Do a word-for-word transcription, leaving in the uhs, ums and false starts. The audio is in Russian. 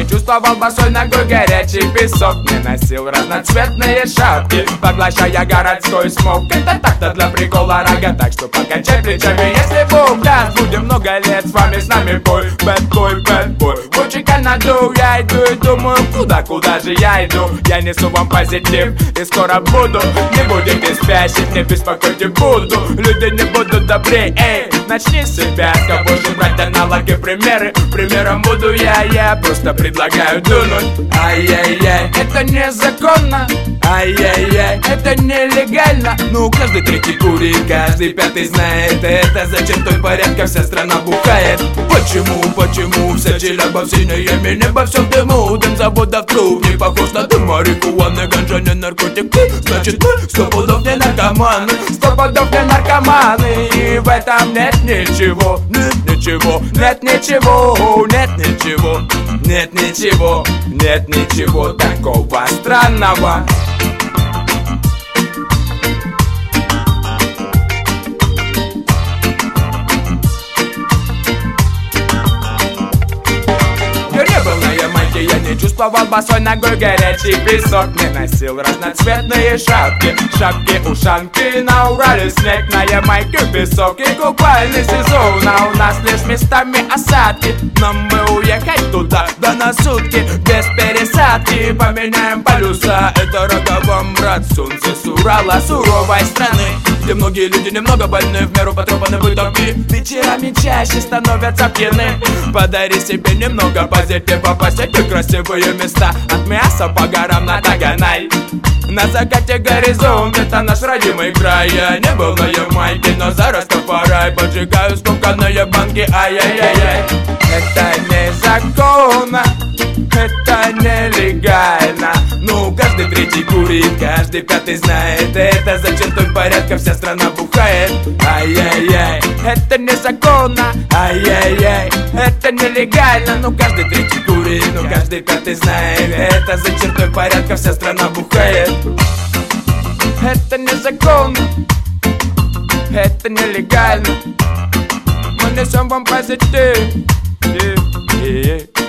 не чувствовал босой ногой горячий песок. Не носил разноцветные шапки, поглощая городской смог. Это так-то для прикола рога, так что покачай плечами, если Бог даст. Будем много лет с вами, с нами бой, бэд бой, бэд бой. Очень Канаду я иду и думаю, куда, куда же я иду. Я несу вам позитив и скоро буду. Не будете спящих, не беспокойте, буду. Люди не будут добрее, эй, начни с себя. С кого же брать аналоги, примеры? Примером буду я, я просто предлагаю дунуть. Ай-яй-яй, это незаконно. Ай-яй-яй, это нелегально. Ну, каждый третий курит, каждый пятый знает. Это за чертой порядка вся страна бухает. Почему, почему вся челяба в синей яме, небо во всем дыму? Дым заводов труп не похож на дым марихуаны. Ганжа не наркотик, значит мы сто пудов не наркоманы. Сто пудов не наркоманы. И в этом нет ничего, нет ничего, нет ничего, нет ничего, нет ничего, нет ничего такого странного. Я не чувствовал босой ногой горячий песок. Не носил разноцветные шапки, шапки-ушанки. На Урале снег, на Ямайке песок и купальный сезон. А у нас лишь местами осадки. Нам бы уехать туда, да на сутки, без пересадки. Поменяем полюса, это рога вам, брат. Солнце с Урала, суровой страны, где многие люди немного больны, в меру потрепаны бытом и вечерами чаще становятся пьяны. Подари себе немного позитива, посети красивые места. От мяса по горам на Таганай. На закате горизонт, это наш родимый край. Я не был на Ямайке, но зараз Растафарай. Поджигаю скомканные банки, ай-яй-яй-яй. Это незаконно, это нелегально. Ну, каждый третий курит, каждый пятый знает. Это за чертой порядка вся страна бухает. Ай-яй-яй, это незаконно, ай-яй-яй, это нелегально. Ну, каждый третий курит, ну, каждый пятый знает. Это за чертой порядка вся страна бухает. Это незаконно, это нелегально. Мы несем вам позитив. Yeah, yeah, yeah.